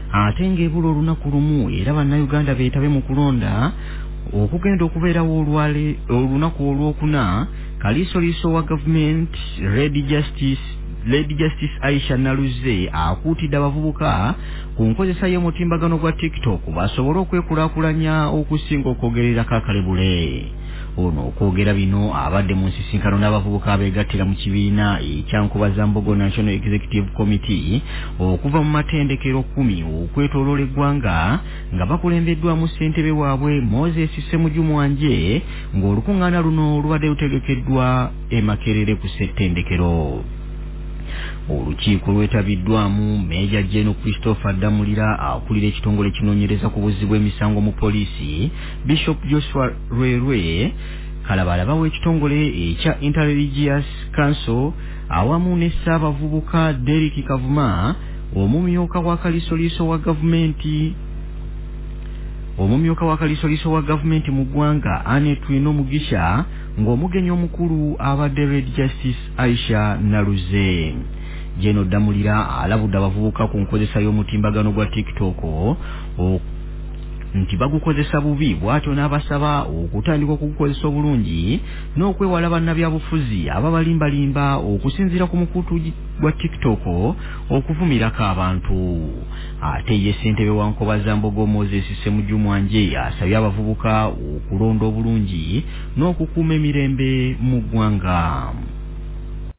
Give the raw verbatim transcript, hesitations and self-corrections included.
ate ng'ebula olunaku lumu era bannayuganda beetabe mu kulonda okugenda okubeerawo olwale olunaku olwokuna kaliisoliiso wa gavumenti Lady Justice Lady Justice Aisha Naluze akuutidde abavubuka ku nkozesa y'omutimbagano gwa TikTok basobole okwekulaakulanya okusinga okwogerera kakalebule. Ono okwogera bino abadde mu nsisinkano n'abavubuka abeegattira mu kibiina ekyankubazambogo National Executive Committee okuva mu matendekero kumi okwetooloola eggwanga nga bakulembeddwamu ssentebe waabwe Moses Ssemujumwanje ng'olukuŋŋaana luno lubadde lutegekeddwa e Makerere ku ssettendekero. Olukiiko lwetabiddwamu Meja General Christopher Damulira akulira ekitongole ekinoonyereza ku buzzi bw'emisango mu poliisi, Bishop Joshua Rwerwe Kalabalaba w'ekitongole ekya Interreligious Council awamu ne Ssaabavubuka Derrick Kavuma, omumyuka wa kalisoliiso wa gavumenti omumyuka wa kalisoliiso wa gavumenti mu ggwanga Annette Twino Mugisha ng'omugenyi omukulu abadde Lady Justice Aisha Naluze. Jeno Damulira alabudde abavubuka ku nkozesa y'omutimbagano gwa TikTok nti bagukozesa bubi, bw'atyo n'abasaba okutandika okugukozesa obulungi n'okwewala bannabyabufuzi ababalimbalimba okusinziira ku mukutu gwa TikTok okuvumirako abantu. Ate ye ssentebe wa Nkobazambogo Moses Ssemujumwanje asabye abavubuka okulonda obulungi n'okukuuma emirembe mu ggwanga.